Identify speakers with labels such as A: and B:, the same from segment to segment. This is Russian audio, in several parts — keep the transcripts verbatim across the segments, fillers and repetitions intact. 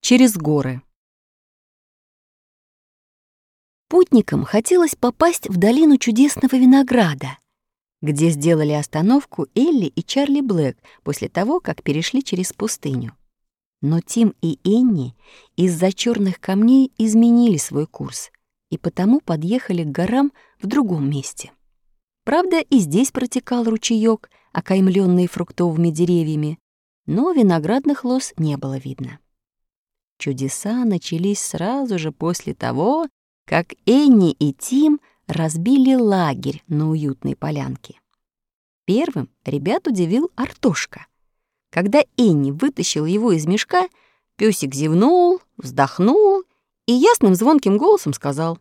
A: Через горы. Путникам хотелось попасть в долину чудесного винограда, где сделали остановку Элли и Чарли Блэк после того, как перешли через пустыню. Но Тим и Энни из-за черных камней изменили свой курс и потому подъехали к горам в другом месте. Правда, и здесь протекал ручеёк, окаймлённый фруктовыми деревьями, но виноградных лоз не было видно. Чудеса начались сразу же после того, как Энни и Тим разбили лагерь на уютной полянке. Первым ребят удивил Артошка. Когда Энни вытащил его из мешка, пёсик зевнул, вздохнул и ясным звонким голосом сказал: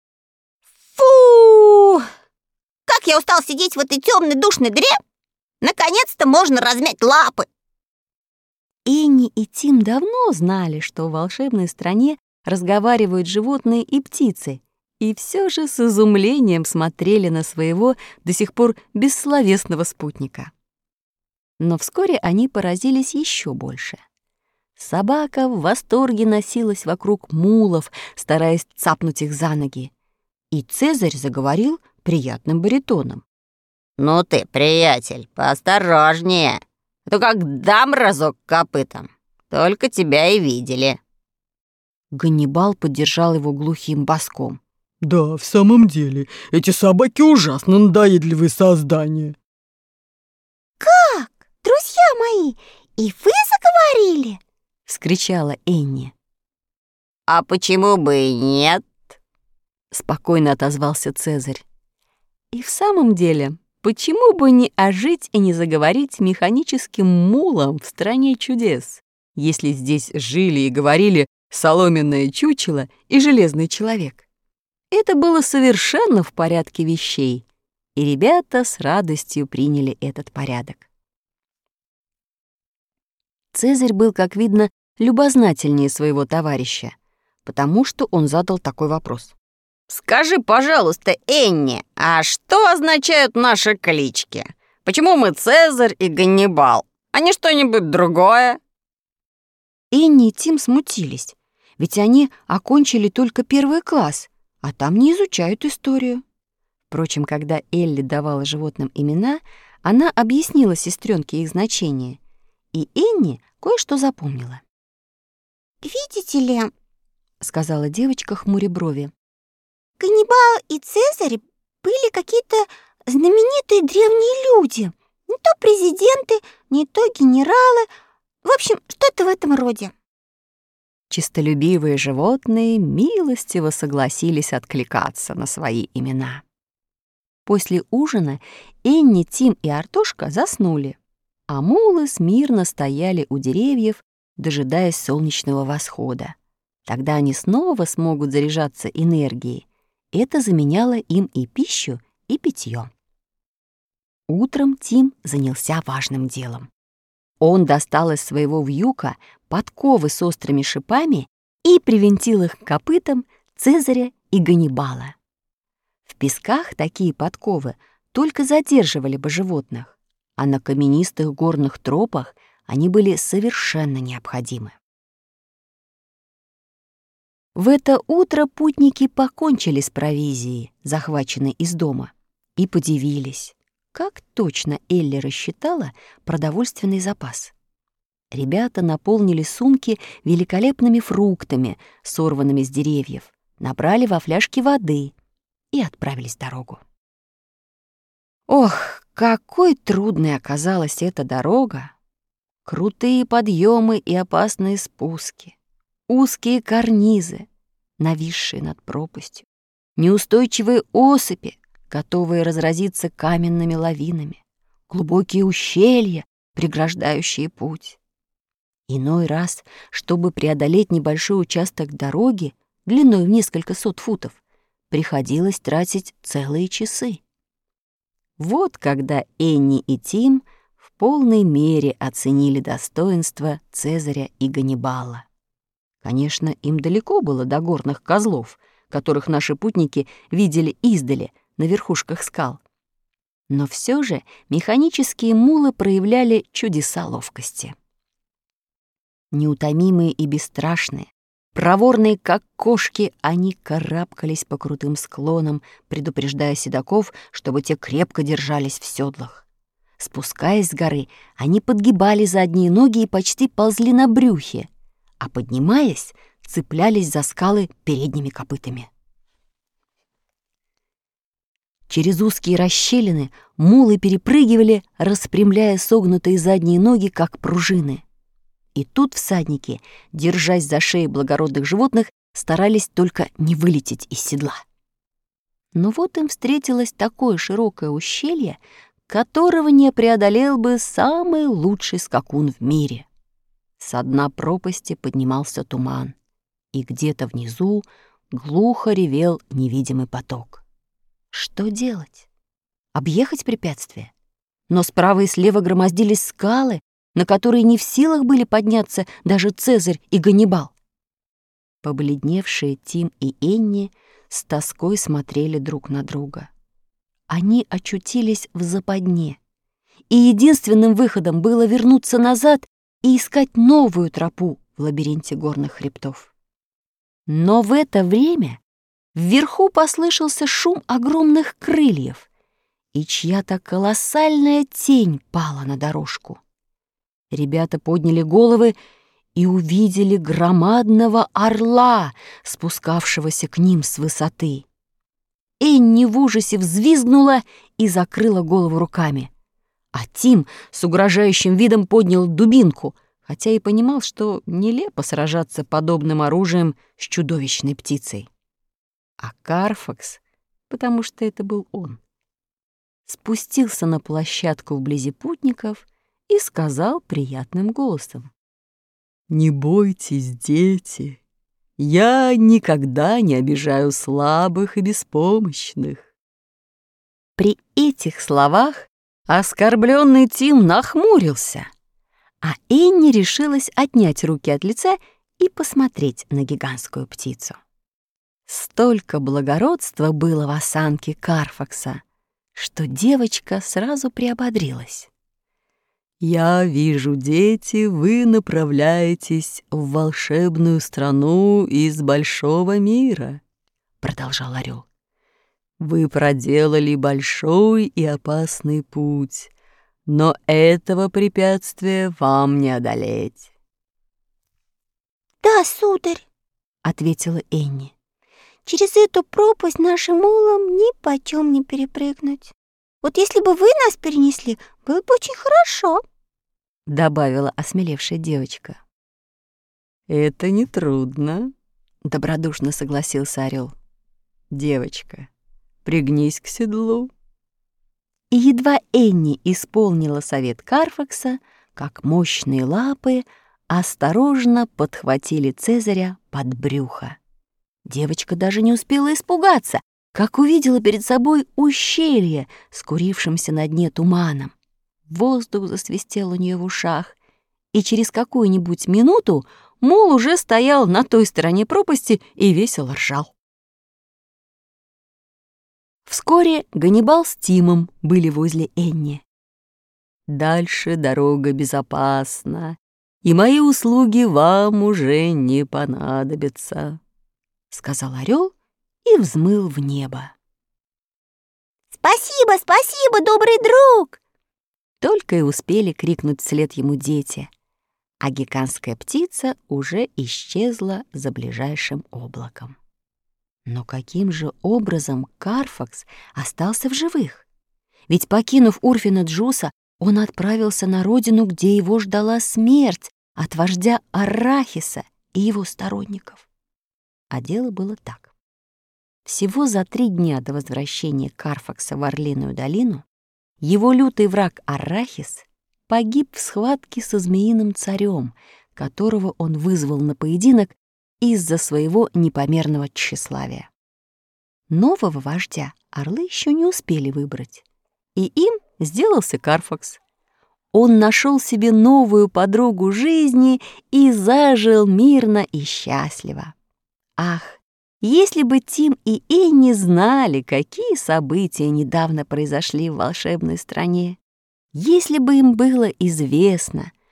B: «Фу! Как я устал сидеть в этой темной душной дыре! Наконец-то можно размять лапы!»
A: Энни и Тим давно знали, что в волшебной стране разговаривают животные и птицы, и все же с изумлением смотрели на своего до сих пор бессловесного спутника. Но вскоре они поразились еще больше. Собака в восторге носилась вокруг мулов, стараясь цапнуть их за ноги. И Цезарь заговорил приятным баритоном:
B: «Ну ты, приятель, поосторожнее, а то как дам разок копытом, только тебя и видели».
A: Ганнибал поддержал его глухим баском:
C: «Да, в самом деле, эти собаки ужасно надоедливые создания».
B: «Как? Друзья мои, и вы заговорили?»
A: — вскричала Энни.
B: «А почему бы и нет?»
A: — спокойно отозвался Цезарь. И в самом деле, почему бы не ожить и не заговорить механическим мулом в стране чудес, если здесь жили и говорили соломенное чучело и железный человек? Это было совершенно в порядке вещей, и ребята с радостью приняли этот порядок. Цезарь был, как видно, любознательнее своего товарища, потому что он задал такой вопрос:
B: «Скажи, пожалуйста, Энни, а что означают наши клички? Почему мы Цезарь и Ганнибал, а не что-нибудь другое?»
A: Энни и Тим смутились, ведь они окончили только первый класс, а там не изучают историю. Впрочем, когда Элли давала животным имена, она объяснила сестренке их значение, и Энни кое-что запомнила.
B: «Видите ли, —
A: сказала девочка, хмуря брови, —
B: Ганнибал и Цезарь были какие-то знаменитые древние люди. Не то президенты, не то генералы. В общем, что-то в этом роде».
A: Чистолюбивые животные милостиво согласились откликаться на свои имена. После ужина Энни, Тим и Артошка заснули, а мулы смирно стояли у деревьев, дожидаясь солнечного восхода. Тогда они снова смогут заряжаться энергией. Это заменяло им и пищу, и питье. Утром Тим занялся важным делом. Он достал из своего вьюка подковы с острыми шипами и привинтил их к копытам Цезаря и Ганнибала. В песках такие подковы только задерживали бы животных, а на каменистых горных тропах они были совершенно необходимы. В это утро путники покончили с провизией, захваченной из дома, и подивились, как точно Элли рассчитала продовольственный запас. Ребята наполнили сумки великолепными фруктами, сорванными с деревьев, набрали во фляжки воды и отправились в дорогу. Ох, какой трудной оказалась эта дорога! Крутые подъемы и опасные спуски, узкие карнизы, нависшие над пропастью, неустойчивые осыпи, готовые разразиться каменными лавинами, глубокие ущелья, преграждающие путь. Иной раз, чтобы преодолеть небольшой участок дороги длиной в несколько сот футов, приходилось тратить целые часы. Вот когда Энни и Тим в полной мере оценили достоинства Цезаря и Ганнибала. Конечно, им далеко было до горных козлов, которых наши путники видели издали на верхушках скал. Но все же механические мулы проявляли чудеса ловкости. Неутомимые и бесстрашные, проворные, как кошки, они карабкались по крутым склонам, предупреждая седаков, чтобы те крепко держались в седлах. Спускаясь с горы, они подгибали задние ноги и почти ползли на брюхе, а поднимаясь, цеплялись за скалы передними копытами. Через узкие расщелины мулы перепрыгивали, распрямляя согнутые задние ноги, как пружины. И тут всадники, держась за шеи благородных животных, старались только не вылететь из седла. Но вот им встретилось такое широкое ущелье, которого не преодолел бы самый лучший скакун в мире. Со дна пропасти поднимался туман, и где-то внизу глухо ревел невидимый поток. Что делать? Объехать препятствие? Но справа и слева громоздились скалы, на которые не в силах были подняться даже Цезарь и Ганнибал. Побледневшие Тим и Энни с тоской смотрели друг на друга. Они очутились в западне, и единственным выходом было вернуться назад и искать новую тропу в лабиринте горных хребтов. Но в это время вверху послышался шум огромных крыльев, и чья-то колоссальная тень пала на дорожку. Ребята подняли головы и увидели громадного орла, спускавшегося к ним с высоты. Энни в ужасе взвизгнула и закрыла голову руками, а Тим с угрожающим видом поднял дубинку, хотя и понимал, что нелепо сражаться подобным оружием с чудовищной птицей. А Карфакс, потому что это был он, спустился на площадку вблизи путников и сказал приятным голосом:
C: «Не бойтесь, дети, я никогда не обижаю слабых и беспомощных».
A: При этих словах оскорбленный Тим нахмурился, а Энни решилась отнять руки от лица и посмотреть на гигантскую птицу. Столько благородства было в осанке Карфакса, что девочка сразу приободрилась.
C: «Я вижу, дети, вы направляетесь в волшебную страну из большого мира», — продолжал орел. «Вы проделали большой и опасный путь, но этого препятствия вам не одолеть».
B: «Да, сударь», — ответила Энни. «Через эту пропасть нашим мулам ни почем не перепрыгнуть. Вот если бы вы нас перенесли, было бы очень хорошо», —
A: добавила осмелевшая девочка.
C: «Это нетрудно»,
A: — добродушно согласился орел.
C: «Девочка, пригнись к седлу».
A: И едва Энни исполнила совет Карфакса, как мощные лапы осторожно подхватили Цезаря под брюхо. Девочка даже не успела испугаться, как увидела перед собой ущелье с курившимся на дне туманом. Воздух засвистел у нее в ушах, и через какую-нибудь минуту мул уже стоял на той стороне пропасти и весело ржал. Вскоре Ганнибал с Тимом были возле Энни.
C: «Дальше дорога безопасна, и мои услуги вам уже не понадобятся», — сказал орел и взмыл в небо.
B: «Спасибо, спасибо, добрый друг!»
A: Только и успели крикнуть вслед ему дети, а гигантская птица уже исчезла за ближайшим облаком. Но каким же образом Карфакс остался в живых? Ведь, покинув Урфина Джуса, он отправился на родину, где его ждала смерть от вождя Аррахиса и его сторонников. А дело было так. Всего за три дня до возвращения Карфакса в Орлиную долину его лютый враг Аррахис погиб в схватке со змеиным царем, которого он вызвал на поединок из-за своего непомерного тщеславия. Нового вождя орлы еще не успели выбрать, и им сделался Карфакс. Он нашел себе новую подругу жизни и зажил мирно и счастливо. Ах, если бы Тим и Энни знали, какие события недавно произошли в волшебной стране, если бы им было известно,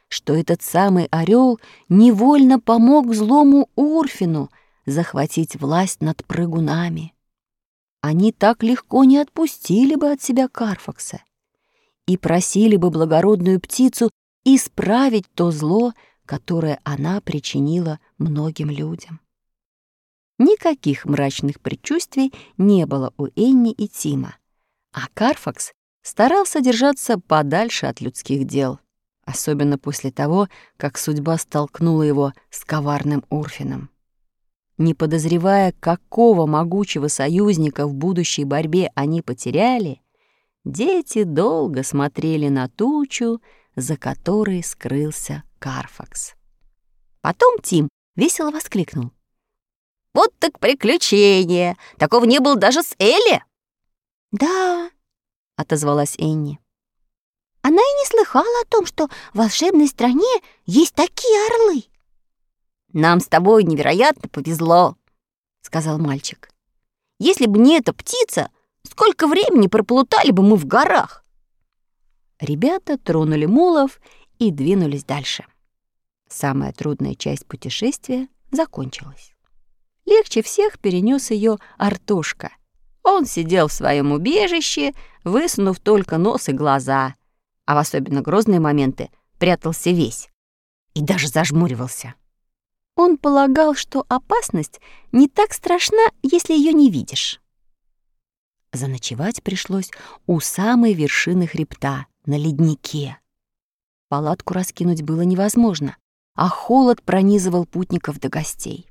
A: что этот самый орел невольно помог злому Урфину захватить власть над прыгунами. Они так легко не отпустили бы от себя Карфакса и просили бы благородную птицу исправить то зло, которое она причинила многим людям. Никаких мрачных предчувствий не было у Энни и Тима, а Карфакс старался держаться подальше от людских дел, особенно после того, как судьба столкнула его с коварным Урфином. Не подозревая, какого могучего союзника в будущей борьбе они потеряли, дети долго смотрели на тучу, за которой скрылся Карфакс. Потом Тим весело воскликнул: «Вот так приключение! Такого не было даже с Элли!»
B: «Да», — отозвалась
A: Энни.
B: «она и не слыхала о том, что в волшебной стране есть такие орлы».
A: «Нам с тобой невероятно повезло», — сказал мальчик. «Если бы не эта птица, сколько времени проплутали бы мы в горах!» Ребята тронули мулов и двинулись дальше. Самая трудная часть путешествия закончилась. Легче всех перенес ее Артошка. Он сидел в своем убежище, высунув только нос и глаза, а в особенно грозные моменты прятался весь и даже зажмуривался. Он полагал, что опасность не так страшна, если ее не видишь. Заночевать пришлось у самой вершины хребта, на леднике. Палатку раскинуть было невозможно, а холод пронизывал путников до гостей.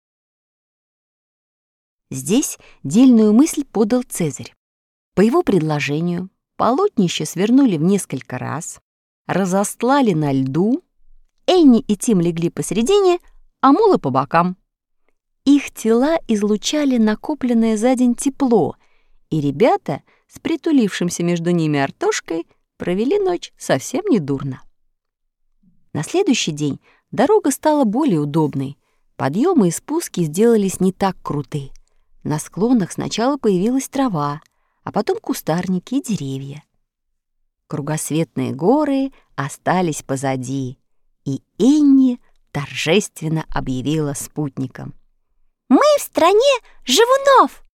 A: Здесь дельную мысль подал Цезарь. По его предложению полотнище свернули в несколько раз, разостлали на льду, Энни и Тим легли посередине, а мулы по бокам. Их тела излучали накопленное за день тепло, и ребята с притулившимся между ними Артошкой провели ночь совсем недурно. На следующий день дорога стала более удобной, подъемы и спуски сделались не так круты. На склонах сначала появилась трава, а потом кустарники и деревья. Кругосветные горы остались позади, и Энни торжественно объявила спутникам:
B: «Мы в стране живунов!»